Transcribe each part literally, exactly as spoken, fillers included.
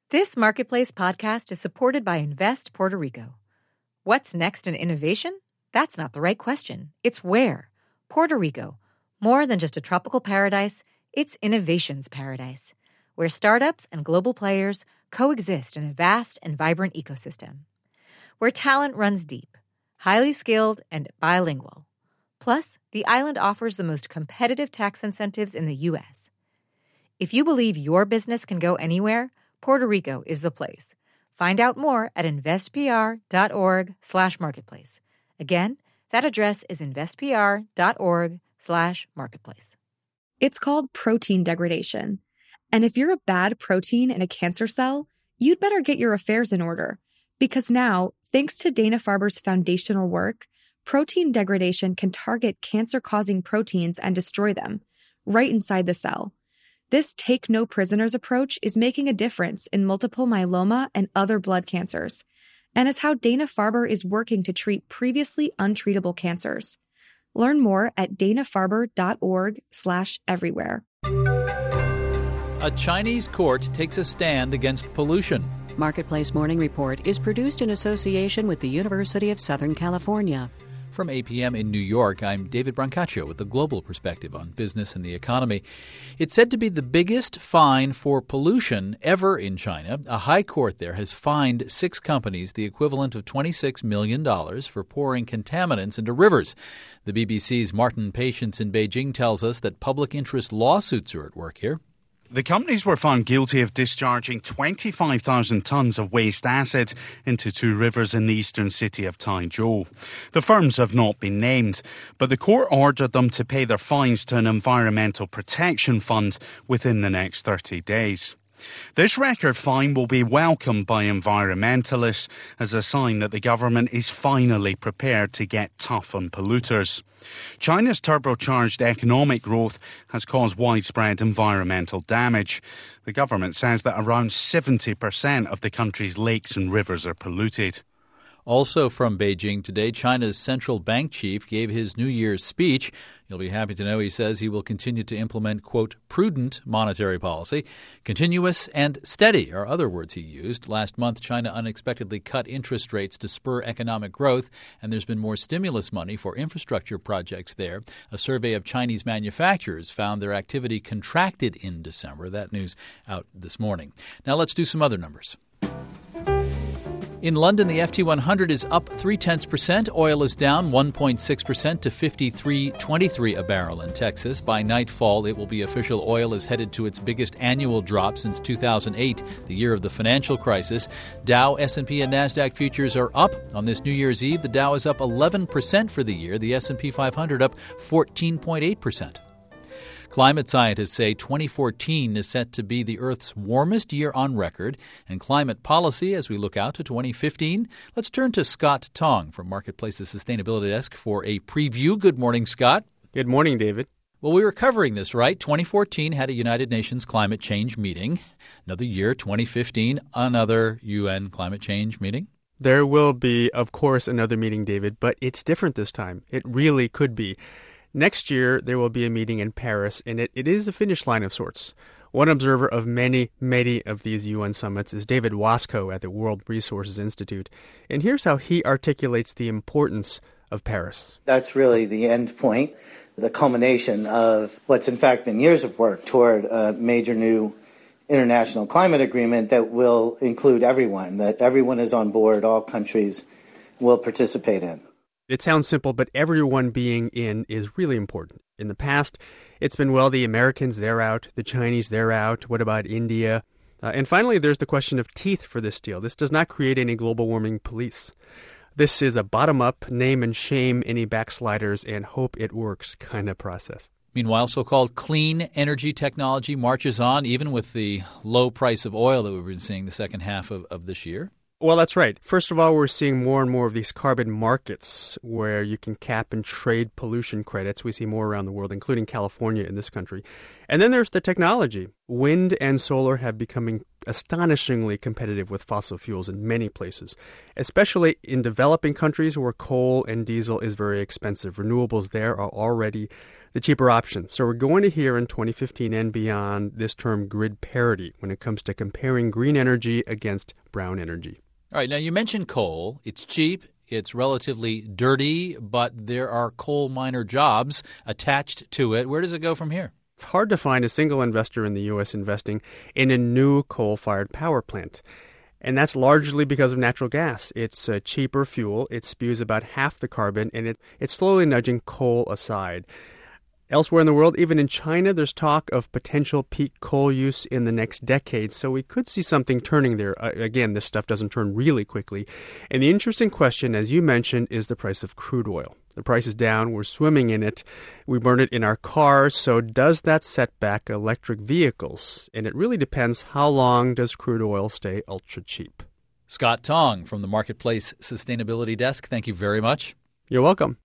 This Marketplace podcast is supported by Invest Puerto Rico. What's next in innovation? That's not the right question. It's where. Puerto Rico. More than just a tropical paradise, it's innovation's paradise, where startups and global players coexist in a vast and vibrant ecosystem. Where talent runs deep, highly skilled, and bilingual. Plus, the island offers the most competitive tax incentives in the U S. If you believe your business can go anywhere, Puerto Rico is the place. Find out more at investpr.org slash marketplace. Again, that address is investpr.org slash marketplace. It's called protein degradation. And if you're a bad protein in a cancer cell, you'd better get your affairs in order. Because now, thanks to Dana-Farber's foundational work, protein degradation can target cancer-causing proteins and destroy them, right inside the cell. This take-no-prisoners approach is making a difference in multiple myeloma and other blood cancers, and is how Dana-Farber is working to treat previously untreatable cancers. Learn more at danafarber.org slash everywhere. A Chinese court takes a stand against pollution. Marketplace Morning Report is produced in association with the University of Southern California. From A P M in New York, I'm David Brancaccio with the global perspective on business and the economy. It's said to be the biggest fine for pollution ever in China. A high court there has fined six companies the equivalent of twenty-six million dollars for pouring contaminants into rivers. The B B C's Martin Patience in Beijing tells us that public interest lawsuits are at work here. The companies were found guilty of discharging twenty-five thousand tons of waste acid into two rivers in the eastern city of Taizhou. The firms have not been named, but the court ordered them to pay their fines to an environmental protection fund within the next thirty days. This record fine will be welcomed by environmentalists as a sign that the government is finally prepared to get tough on polluters. China's turbocharged economic growth has caused widespread environmental damage. The government says that around seventy percent of the country's lakes and rivers are polluted. Also from Beijing today, China's central bank chief gave his New Year's speech. You'll be happy to know he says he will continue to implement, quote, prudent monetary policy. Continuous and steady are other words he used. Last month, China unexpectedly cut interest rates to spur economic growth, and there's been more stimulus money for infrastructure projects there. A survey of Chinese manufacturers found their activity contracted in December. That news out this morning. Now let's do some other numbers. In London, the F T one hundred is up three-tenths percent. Oil is down one point six percent to fifty-three twenty-three a barrel in Texas. By nightfall, it will be official oil is headed to its biggest annual drop since two thousand eight, the year of the financial crisis. Dow, S and P, and NASDAQ futures are up. On this New Year's Eve, the Dow is up eleven percent for the year. The S and P five hundred up fourteen point eight percent. Climate scientists say twenty fourteen is set to be the Earth's warmest year on record, and climate policy as we look out to twenty fifteen. Let's turn to Scott Tong from Marketplace's Sustainability Desk for a preview. Good morning, Scott. Good morning, David. Well, we were covering this, right? twenty fourteen had a United Nations climate change meeting. Another year, twenty fifteen, another U N climate change meeting. There will be, of course, another meeting, David, but it's different this time. It really could be. Next year, there will be a meeting in Paris, and it, it is a finish line of sorts. One observer of many, many of these U N summits is David Wasco at the World Resources Institute. And here's how he articulates the importance of Paris. That's really the end point, the culmination of what's in fact been years of work toward a major new international climate agreement that will include everyone, that everyone is on board, all countries will participate in. It sounds simple, but everyone being in is really important. In the past, it's been, well, the Americans, they're out. The Chinese, they're out. What about India? Uh, and finally, there's the question of teeth for this deal. This does not create any global warming police. This is a bottom-up, name and shame any backsliders and hope it works kind of process. Meanwhile, so-called clean energy technology marches on, even with the low price of oil that we've been seeing the second half of, of this year. Well, that's right. First of all, we're seeing more and more of these carbon markets where you can cap and trade pollution credits. We see more around the world, including California in this country. And then there's the technology. Wind and solar have becoming astonishingly competitive with fossil fuels in many places, especially in developing countries where coal and diesel is very expensive. Renewables there are already the cheaper option. So we're going to hear in twenty fifteen and beyond this term grid parity when it comes to comparing green energy against brown energy. All right, now you mentioned coal. It's cheap. It's relatively dirty, but there are coal miner jobs attached to it. Where does it go from here? It's hard to find a single investor in the U S investing in a new coal-fired power plant. And that's largely because of natural gas. It's a cheaper fuel. It spews about half the carbon, and it, it's slowly nudging coal aside. Elsewhere in the world, even in China, there's talk of potential peak coal use in the next decade, so we could see something turning there. Uh, again, this stuff doesn't turn really quickly. And the interesting question, as you mentioned, is the price of crude oil. The price is down. We're swimming in it. We burn it in our cars. So does that set back electric vehicles? And it really depends, how long does crude oil stay ultra cheap? Scott Tong from the Marketplace Sustainability Desk, thank you very much. You're welcome.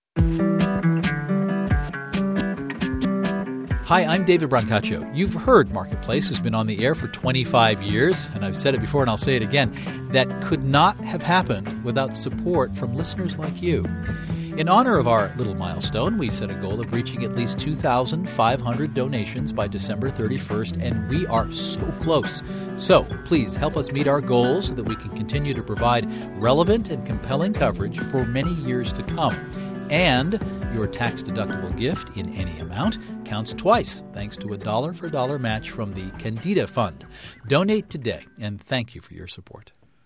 Hi, I'm David Brancaccio. You've heard Marketplace has been on the air for twenty-five years, and I've said it before and I'll say it again. That could not have happened without support from listeners like you. In honor of our little milestone, we set a goal of reaching at least two thousand five hundred donations by December thirty-first, and we are so close. So please help us meet our goals so that we can continue to provide relevant and compelling coverage for many years to come. And your tax-deductible gift in any amount counts twice, thanks to a dollar-for-dollar match from the Candida Fund. Donate today, and thank you for your support.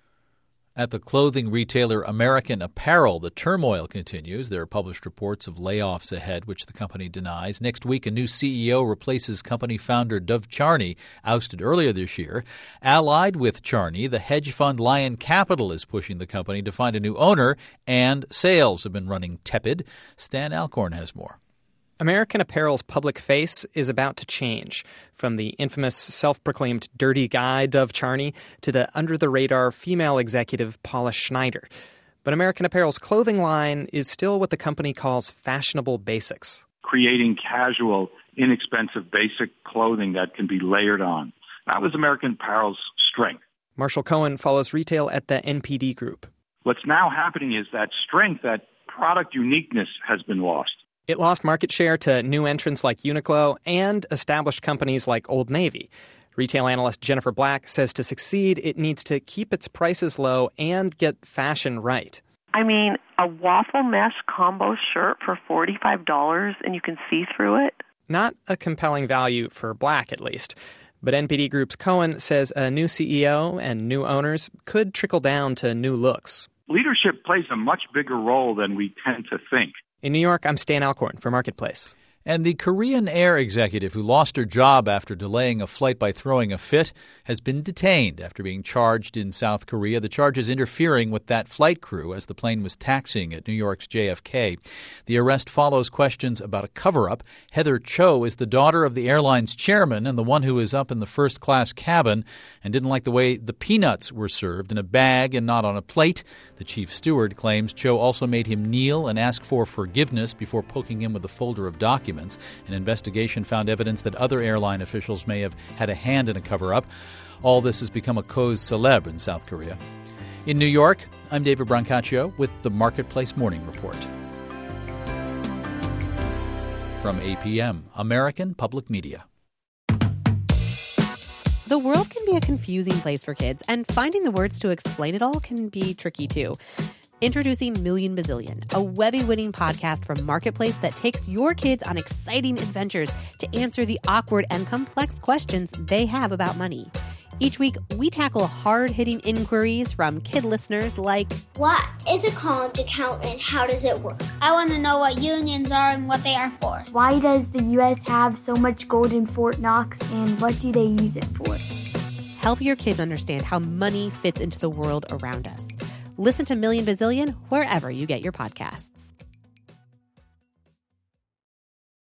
At the clothing retailer American Apparel, the turmoil continues. There are published reports of layoffs ahead, which the company denies. Next week, a new C E O replaces company founder Dov Charney, ousted earlier this year. Allied with Charney, the hedge fund Lion Capital is pushing the company to find a new owner, and sales have been running tepid. Stan Alcorn has more. American Apparel's public face is about to change, from the infamous self-proclaimed dirty guy Dov Charney to the under-the-radar female executive Paula Schneider. But American Apparel's clothing line is still what the company calls fashionable basics. Creating casual, inexpensive, basic clothing that can be layered on. That was American Apparel's strength. Marshall Cohen follows retail at the N P D Group. What's now happening is that strength, that product uniqueness has been lost. It lost market share to new entrants like Uniqlo and established companies like Old Navy. Retail analyst Jennifer Black says to succeed, it needs to keep its prices low and get fashion right. I mean, a waffle mesh combo shirt for forty-five dollars and you can see through it? Not a compelling value for Black, at least. But N P D Group's Cohen says a new C E O and new owners could trickle down to new looks. Leadership plays a much bigger role than we tend to think. In New York, I'm Stan Alcorn for Marketplace. And the Korean Air executive who lost her job after delaying a flight by throwing a fit has been detained after being charged in South Korea. The charge is interfering with that flight crew as the plane was taxiing at New York's J F K. The arrest follows questions about a cover-up. Heather Cho is the daughter of the airline's chairman and the one who was up in the first-class cabin and didn't like the way the peanuts were served in a bag and not on a plate. The chief steward claims Cho also made him kneel and ask for forgiveness before poking him with a folder of documents. An investigation found evidence that other airline officials may have had a hand in a cover-up. All this has become a cause célèbre in South Korea. In New York, I'm David Brancaccio with the Marketplace Morning Report. From A P M, American Public Media. The world can be a confusing place for kids, and finding the words to explain it all can be tricky too. Introducing Million Bazillion, a Webby-winning podcast from Marketplace that takes your kids on exciting adventures to answer the awkward and complex questions they have about money. Each week, we tackle hard-hitting inquiries from kid listeners like, what is a college account and how does it work? I want to know what unions are and what they are for. Why does the U S have so much gold in Fort Knox and what do they use it for? Help your kids understand how money fits into the world around us. Listen to Million Bazillion wherever you get your podcasts.